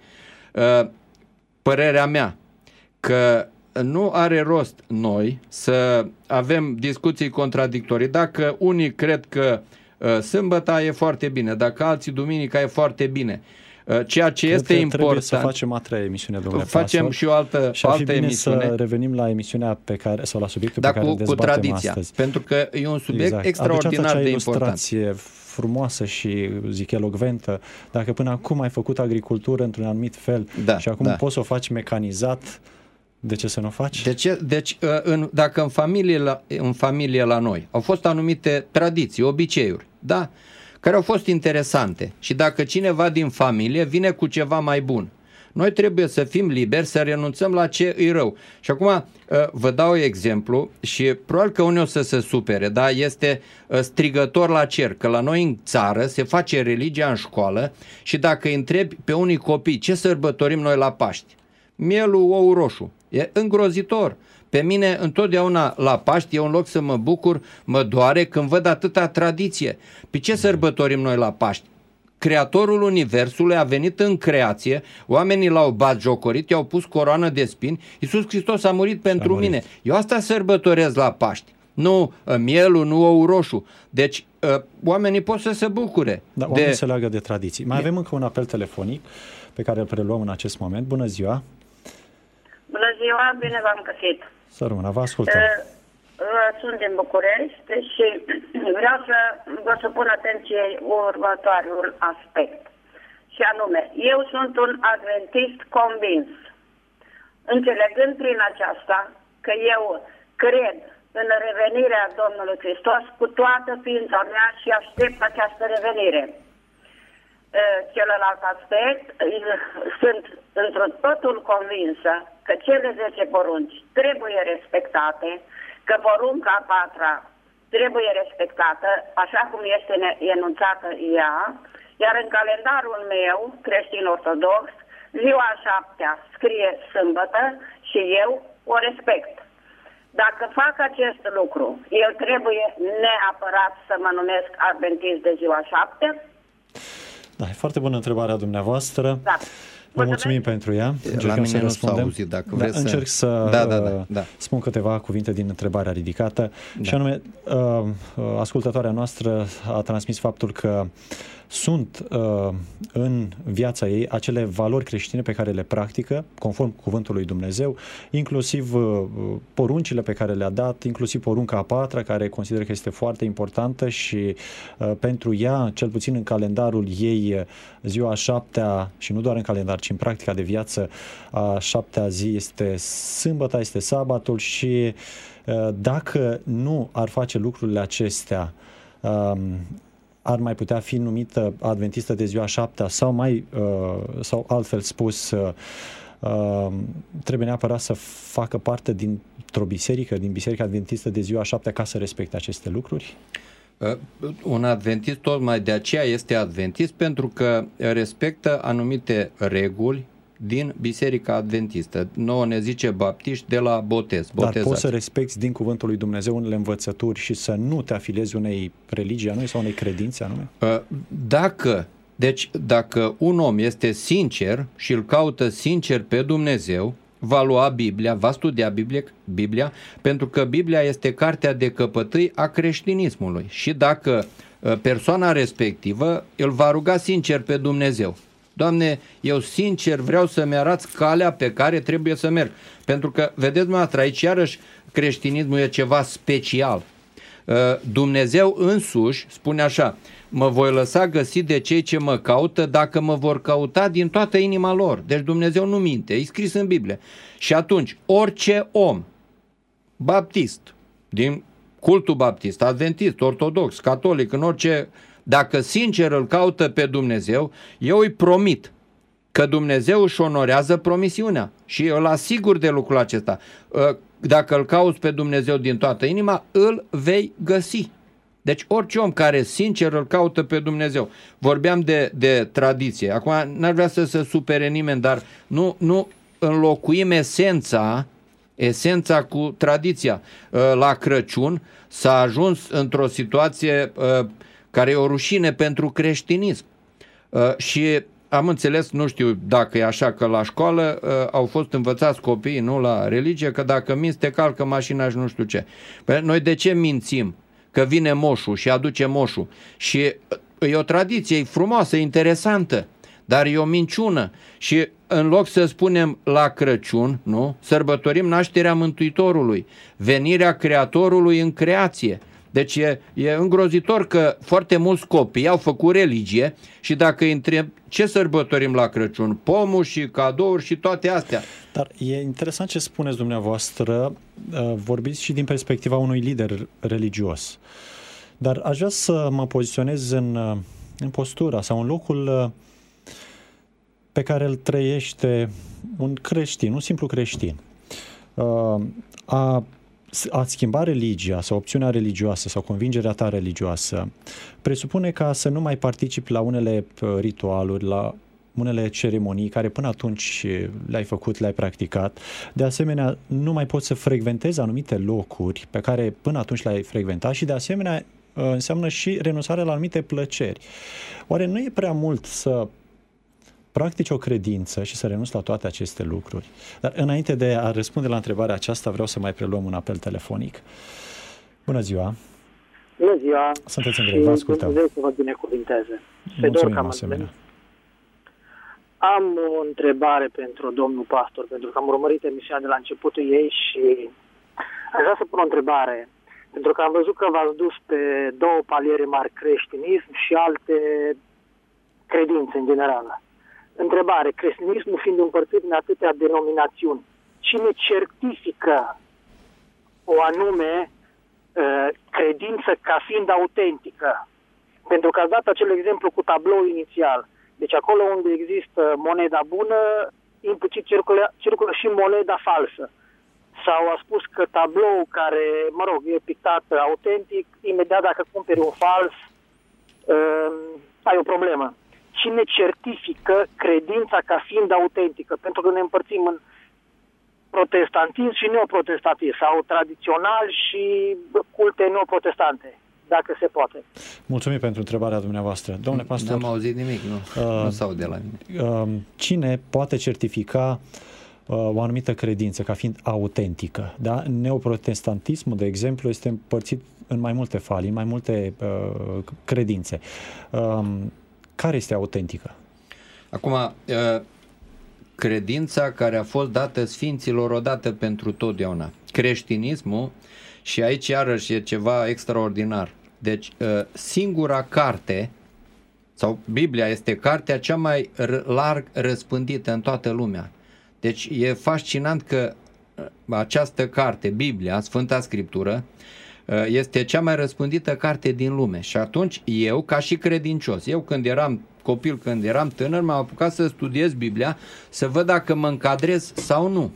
Părerea mea, că nu are rost noi să avem discuții contradictorii. Dacă unii cred că sâmbăta e foarte bine, dacă alții duminica e foarte bine. Ceea ce Cred este important... Trebuie să facem a treia emisiune, domnule Facem pastor, și o altă, și ar fi altă bine emisiune. să revenim la emisiunea pe care, sau la subiectul da, pe care cu, îl dezbatem cu tradiția, astăzi. Pentru că e un subiect exact. extraordinar de important. Ilustrație frumoasă și, zic, elocventă. Dacă până acum ai făcut agricultură într-un anumit fel da, și acum da. poți să o faci mecanizat, De ce să nu faci? De ce? Deci, în, dacă în familie, la, în familie la noi au fost anumite tradiții, obiceiuri, da? Care au fost interesante și dacă cineva din familie vine cu ceva mai bun, noi trebuie să fim liberi să renunțăm la ce îi rău. Și acum vă dau exemplu și probabil că unii o să se supere, da? Este strigător la cer, că la noi în țară se face religia în școală și dacă îi întrebi pe unii copii ce sărbătorim noi la Paști, mielul, ou roșu, e îngrozitor. Pe mine întotdeauna la Paști e un loc să mă bucur, mă doare când văd atâta tradiție. Pe ce sărbătorim noi la Paști? Creatorul Universului a venit în creație, oamenii l-au batjocorit, i-au pus coroană de spini, Iisus Hristos a murit pentru murit. mine. Eu asta sărbătorez la Paști, nu mielul, nu ou roșu. Deci oamenii pot să se bucure. Da, oamenii de... se leagă de tradiții. Mai avem încă un apel telefonic pe care îl preluăm în acest moment. Bună ziua! Bună ziua, bine v-am găsit! Să rămână, vă ascultăm. Uh, sunt din București și vreau să vă supun atenției următorul aspect. Și anume, eu sunt un adventist convins, înțelegând prin aceasta că eu cred în revenirea Domnului Hristos cu toată ființa mea și aștept această revenire. Celălalt aspect, sunt într totul convinsă că cele zece porunci trebuie respectate, că porunca a patra trebuie respectată așa cum este enunțată ea, iar în calendarul meu creștin-ortodox, ziua a șaptea scrie sâmbătă și eu o respect. Dacă fac acest lucru, eu trebuie neapărat să mă numesc adventist de ziua șapte? Da, e foarte bună întrebarea dumneavoastră. Da. Vă mulțumim pentru ea. Încercăm la mine să nu răspundem. s-a auzit, dacă da, vreți încerc să, să da, da, da, da. spun câteva cuvinte din întrebarea ridicată. Da. Și anume, ascultătoarea noastră a transmis faptul că sunt uh, în viața ei acele valori creștine pe care le practică, conform cuvântului Dumnezeu, inclusiv uh, poruncile pe care le-a dat, inclusiv porunca a patra, care consideră că este foarte importantă și uh, pentru ea, cel puțin în calendarul ei, ziua a șaptea, și nu doar în calendar, ci în practica de viață, a șaptea zi este sâmbăta, este sabatul și uh, dacă nu ar face lucrurile acestea, uh, ar mai putea fi numită adventistă de ziua șaptea sau mai, uh, sau altfel spus, uh, uh, trebuie neapărat să facă parte dintr-o biserică, din Biserica Adventistă de ziua șaptea ca să respecte aceste lucruri? Uh, un adventist tocmai de aceea este adventist pentru că respectă anumite reguli din Biserica Adventistă. Nouă ne zice baptiști de la botez. Dar botezați. poți să respecti din cuvântul lui Dumnezeu unele învățături și să nu te afiliezi unei religii anume sau unei credințe anume? Dacă, deci, dacă un om este sincer și îl caută sincer pe Dumnezeu, va lua Biblia, va studia Biblia, Biblia, pentru că Biblia este cartea de căpătâi a creștinismului. Și dacă persoana respectivă îl va ruga sincer pe Dumnezeu, Doamne, eu sincer vreau să-mi arăți calea pe care trebuie să merg. Pentru că, vedeți dumneavoastră, aici iarăși creștinismul e ceva special. Dumnezeu însuși spune așa: mă voi lăsa găsit de cei ce mă caută dacă mă vor căuta din toată inima lor. Deci Dumnezeu nu minte, e scris în Biblie. Și atunci, orice om baptist, din cultul baptist, adventist, ortodox, catolic, în orice... Dacă sincer îl caută pe Dumnezeu, eu îi promit că Dumnezeu își onorează promisiunea și îl asigur de lucrul acesta. Dacă îl cauți pe Dumnezeu din toată inima, îl vei găsi. Deci orice om care sincer îl caută pe Dumnezeu. Vorbeam de, de tradiție. Acum n-ar vrea să se supere nimeni, dar nu, nu înlocuim esența, esența cu tradiția. La Crăciun s-a ajuns într-o situație care e o rușine pentru creștinism. Uh, și am înțeles, nu știu dacă e așa, că la școală uh, au fost învățați copiii, nu la religie, că dacă minți te calcă mașina și nu știu ce. Păi noi de ce mințim? Că vine moșul și aduce moșul. Și uh, e o tradiție, e frumoasă, e interesantă, dar e o minciună. Și în loc să spunem la Crăciun, nu, sărbătorim nașterea Mântuitorului, venirea Creatorului în creație. Deci e, e îngrozitor că foarte mulți copii au făcut religie și dacă îi întreb ce sărbătorim la Crăciun, pomul și cadouri și toate astea. Dar e interesant ce spuneți dumneavoastră, vorbiți și din perspectiva unui lider religios. Dar aș vrea să mă poziționez în, în postura sau în locul pe care îl trăiește un creștin, un simplu creștin. A, a schimba religia sau opțiunea religioasă sau convingerea ta religioasă presupune ca să nu mai participi la unele ritualuri, la unele ceremonii care până atunci le-ai făcut, le-ai practicat. De asemenea, nu mai poți să frecventezi anumite locuri pe care până atunci le-ai frecventat și de asemenea înseamnă și renunțarea la anumite plăceri. Oare nu e prea mult să practici o credință și să renunți la toate aceste lucruri? Dar înainte de a răspunde la întrebarea aceasta, vreau să mai preluăm un apel telefonic. Bună ziua! Bună ziua! Sunteți în greu, vă ascultăm. Dumnezeu să vă binecuvinteze. Mulțumim asemenea. Am o întrebare pentru domnul pastor, pentru că am urmărit emisiunea de la începutul ei și aș vrea să pun o întrebare. Pentru că am văzut că v-ați dus pe două paliere mari, creștinism și alte credințe în general. Întrebare, creștinismul fiind împărțit în atâtea denominațiuni, cine certifică o anume uh, credință ca fiind autentică? Pentru că ați dat acel exemplu cu tablou inițial. Deci acolo unde există moneda bună, implicit circulă, circulă și moneda falsă. Sau a spus că tablou care, mă rog, e pictat autentic, imediat dacă cumperi un fals, uh, ai o problemă. Cine certifică credința ca fiind autentică? Pentru că ne împărțim în protestantism și neoprotestantism, sau tradițional și culte neoprotestante, dacă se poate. Mulțumim pentru întrebarea dumneavoastră. Domnule pastor, n-am auzit nimic, nu, uh, nu s-aude la mine. Uh, cine poate certifica uh, o anumită credință ca fiind autentică? Da? Neoprotestantismul, de exemplu, este împărțit în mai multe falii, în mai multe uh, credințe. Uh, Care este autentică? Acum, credința care a fost dată sfinților odată pentru totdeauna. Creștinismul, și aici iarăși e ceva extraordinar. Deci, singura carte, sau Biblia este cartea cea mai larg răspândită în toată lumea. Deci e fascinant că această carte, Biblia, Sfânta Scriptură, este cea mai răspândită carte din lume. Și atunci eu, ca și credincios, eu când eram copil, când eram tânăr, m-am apucat să studiez Biblia, să văd dacă mă încadrez sau nu.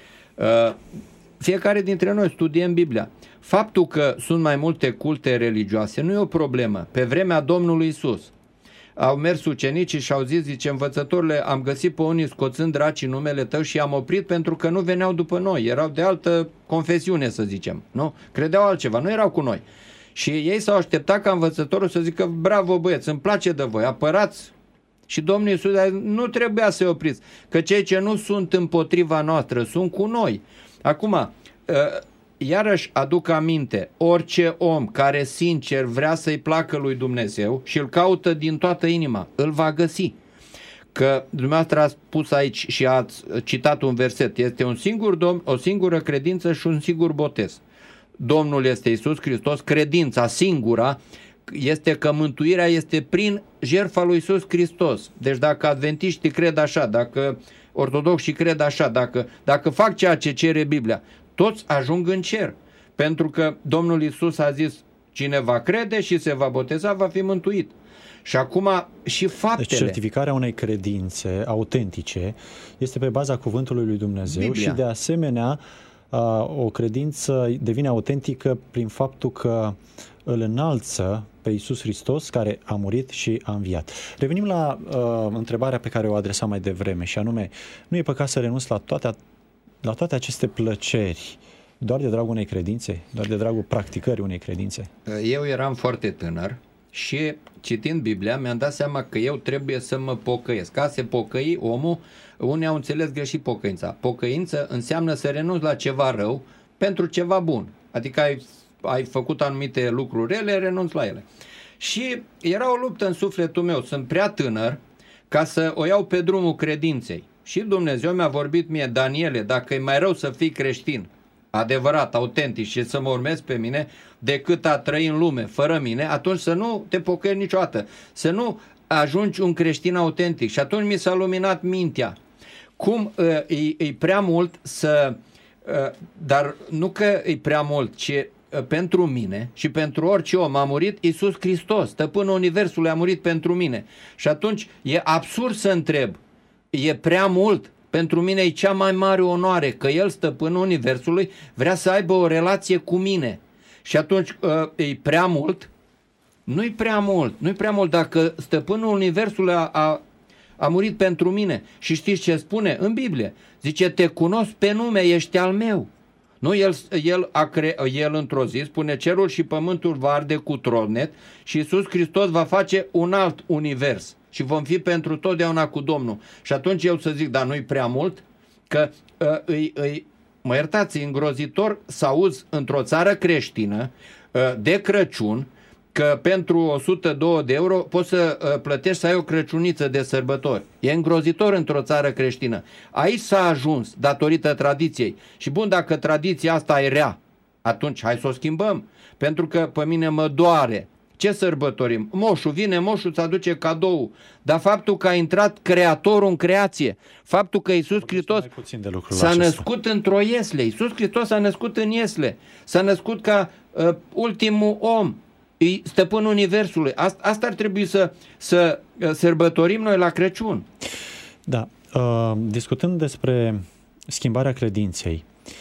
Fiecare dintre noi studiem Biblia. Faptul că sunt mai multe culte religioase nu e o problemă. Pe vremea Domnului Iisus au mers ucenicii și au zis, zice, învățătorile, am găsit pe unii scoțând dracii numele tău și i-am oprit pentru că nu veneau după noi, erau de altă confesiune, să zicem, nu? Credeau altceva, nu erau cu noi. Și ei s-au așteptat ca învățătorul să zică, bravo băieți, îmi place de voi, apărați. Și Domnul Iisus nu trebuia să-i opriți, că cei ce nu sunt împotriva noastră sunt cu noi. Acum, iarăși aduc aminte, orice om care sincer vrea să-i placă lui Dumnezeu și îl caută din toată inima, îl va găsi. Că dumneavoastră ați spus aici și ați citat un verset, este un singur Domn, o singură credință și un singur botez. Domnul este Iisus Hristos, credința singura este că mântuirea este prin jertfa lui Iisus Hristos. Deci dacă adventiștii cred așa, dacă ortodoxii cred așa, dacă, dacă fac ceea ce cere Biblia, toți ajung în cer. Pentru că Domnul Iisus a zis, cine va crede și se va boteza va fi mântuit. Și acum și faptele. Deci certificarea unei credințe autentice este pe baza cuvântului lui Dumnezeu. Biblia. Și de asemenea o credință devine autentică prin faptul că îl înalță pe Iisus Hristos, care a murit și a înviat. Revenim la uh, întrebarea pe care o adresam mai devreme, și anume, nu e păcat să renunți la toate, la toate aceste plăceri doar de dragul unei credințe, doar de dragul practicării unei credințe? Eu eram foarte tânăr și citind Biblia mi-am dat seama că eu trebuie să mă pocăiesc. Ca să pocăi omul, unii au înțeles greșit pocăința. Pocăință înseamnă să renunți la ceva rău pentru ceva bun. Adică ai, ai făcut anumite lucruri rele, renunți la ele. Și era o luptă în sufletul meu. Sunt prea tânăr ca să o iau pe drumul credinței. Și Dumnezeu mi-a vorbit mie, Daniele, dacă e mai rău să fii creștin, adevărat, autentic și să mă urmezi pe mine decât a trăi în lume fără mine, atunci să nu te pocăiești niciodată, să nu ajungi un creștin autentic. Și atunci mi s-a luminat mintea. Cum uh, e, e prea mult să... Uh, dar nu că e prea mult, ci uh, pentru mine și pentru orice om a murit Iisus Hristos, stăpânul Universului, a murit pentru mine. Și atunci e absurd să întreb, e prea mult? Pentru mine e cea mai mare onoare că El, stăpânul Universului, vrea să aibă o relație cu mine. Și atunci uh, e prea mult? Nu-i prea mult, nu-i prea mult dacă stăpânul Universului a, a, a murit pentru mine. Și știți ce spune în Biblie? Zice, te cunosc pe nume, ești al meu. Nu, el, el, a cre, el într-o zi spune, cerul și pământul va arde cu tromnet și Iisus Hristos va face un alt univers și vom fi pentru totdeauna cu Domnul. Și atunci eu să zic, dar nu-i prea mult? Că uh, îi, îi, mă iertați, e îngrozitor să auzi într-o țară creștină uh, de Crăciun că pentru o sută doi de euro poți să uh, plătești să ai o crăciuniță de sărbători. E îngrozitor într-o țară creștină. Aici s-a ajuns datorită tradiției. Și bun, dacă tradiția asta e rea, atunci hai să o schimbăm. Pentru că pe mine mă doare. Ce sărbătorim? Moșul vine, moșul îți aduce cadou. Dar faptul că a intrat Creatorul în creație, faptul că Iisus Hristos s-a născut într-o iesle, Iisus Hristos s-a născut în iesle, s-a născut ca uh, ultimul om, e stăpânul Universului. Asta, asta ar trebui să, să uh, sărbătorim noi la Crăciun. Da. Uh, discutând despre schimbarea credinței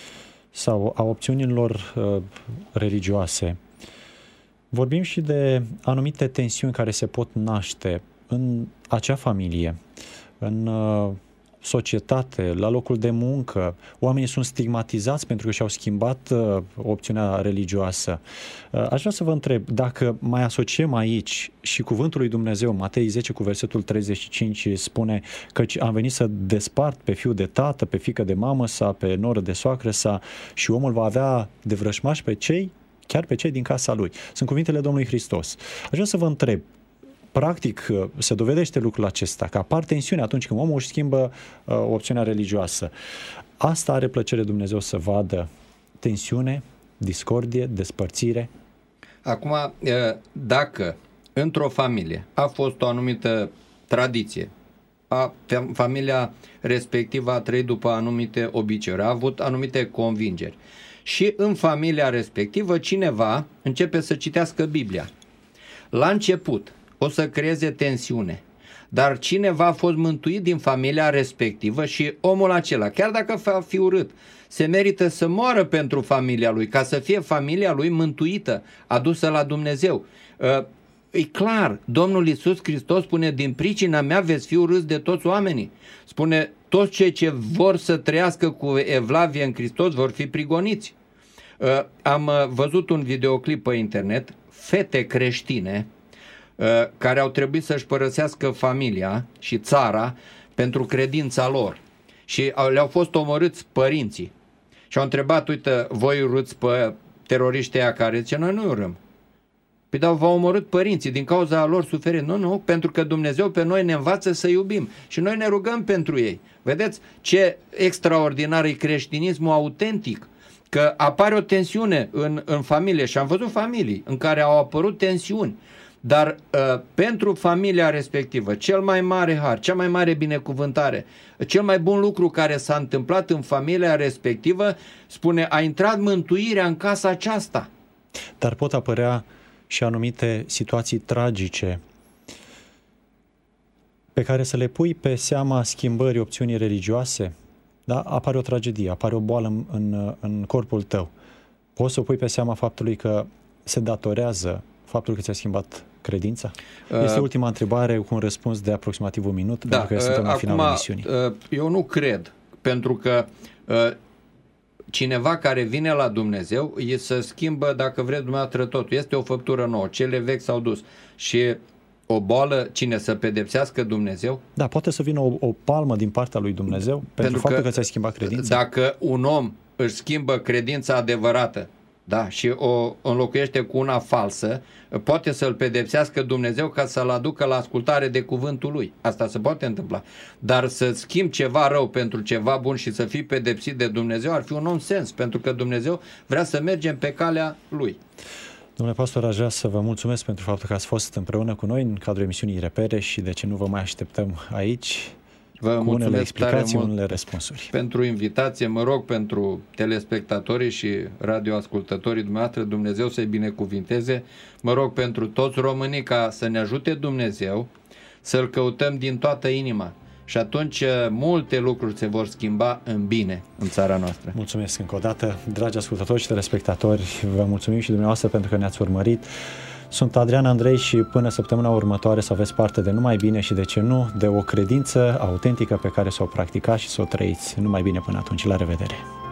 sau a opțiunilor uh, religioase, vorbim și de anumite tensiuni care se pot naște în acea familie, în uh, societate, la locul de muncă. Oamenii sunt stigmatizați pentru că și-au schimbat uh, opțiunea religioasă. Uh, aș vrea să vă întreb, dacă mai asociem aici și cuvântul lui Dumnezeu, Matei zece cu versetul treizeci și cinci spune că am venit să despart pe fiul de tată, pe fiică de mamă sa, pe noră de soacră sa și omul va avea de vrășmași pe cei chiar pe cei din casa lui. Sunt cuvintele Domnului Hristos. Aș vrea să vă întreb, practic se dovedește lucrul acesta, că apar tensiune atunci când omul își schimbă uh, opțiunea religioasă. Asta are plăcere Dumnezeu să vadă, tensiune, discordie, despărțire? Acum, dacă într-o familie a fost o anumită tradiție, a, familia respectivă a trăit după anumite obiceiuri, a avut anumite convingeri, și în familia respectivă cineva începe să citească Biblia. La început o să creeze tensiune, dar cineva a fost mântuit din familia respectivă și omul acela, chiar dacă va fi urât, se merită să moară pentru familia lui, ca să fie familia lui mântuită, adusă la Dumnezeu. E clar, Domnul Iisus Hristos spune, din pricina mea veți fi urâți de toți oamenii. Spune, toți cei ce vor să trăiască cu evlavie în Hristos vor fi prigoniți. Am văzut un videoclip pe internet, fete creștine care au trebuit să-și părăsească familia și țara pentru credința lor și le-au fost omorâți părinții. Și au întrebat, uite, voi urâți pe teroriștii aia care zice, noi nu urâm. Păi dar v-au omorât părinții din cauza lor suferință. Nu, nu, pentru că Dumnezeu pe noi ne învață să iubim și noi ne rugăm pentru ei. Vedeți ce extraordinar e creștinismul autentic, că apare o tensiune în, în familie și am văzut familii în care au apărut tensiuni, dar uh, pentru familia respectivă, cel mai mare har, cea mai mare binecuvântare, cel mai bun lucru care s-a întâmplat în familia respectivă, spune, a intrat mântuirea în casa aceasta. Dar pot apărea și anumite situații tragice pe care să le pui pe seama schimbării opțiunii religioase. Da? Apare o tragedie, apare o boală în, în, în corpul tău. Poți să o pui pe seama faptului că se datorează faptul că ți-a schimbat credința? Este uh, ultima întrebare cu un răspuns de aproximativ un minut, da, pentru că suntem uh, la finalul acum, emisiunii. Uh, eu nu cred, pentru că uh, cineva care vine la Dumnezeu e să schimbă, dacă vreți dumneavoastră, totul. Este o făptură nouă, cele vechi s-au dus. Și o boală, cine să pedepsească Dumnezeu? Da, poate să vină o, o palmă din partea lui Dumnezeu pentru, pentru faptul că, că ți-ai schimbat credința. Dacă un om își schimbă credința adevărată da, și o înlocuiește cu una falsă, poate să-l pedepsească Dumnezeu ca să-l aducă la ascultare de cuvântul lui. Asta se poate întâmpla. Dar să schimbi ceva rău pentru ceva bun și să fii pedepsit de Dumnezeu ar fi un nonsens, pentru că Dumnezeu vrea să mergem pe calea lui. Domnule pastor, aș vrea să vă mulțumesc pentru faptul că ați fost împreună cu noi în cadrul emisiunii Repere și de ce nu vă mai așteptăm aici. Vă cu unele explicații, unele răspunsuri. Pentru invitație, mă rog pentru telespectatorii și radioascultătorii dumneavoastră, Dumnezeu să-i binecuvinteze. Mă rog pentru toți românii ca să ne ajute Dumnezeu să-L căutăm din toată inima. Și atunci multe lucruri se vor schimba în bine în țara noastră. Mulțumesc încă o dată, dragi ascultători și telespectatori. Vă mulțumim și dumneavoastră pentru că ne-ați urmărit. Sunt Adrian Andrei și până săptămâna următoare să aveți parte de numai bine și, de ce nu, de o credință autentică pe care să o practicați și să o trăiți. Numai bine până atunci. La revedere!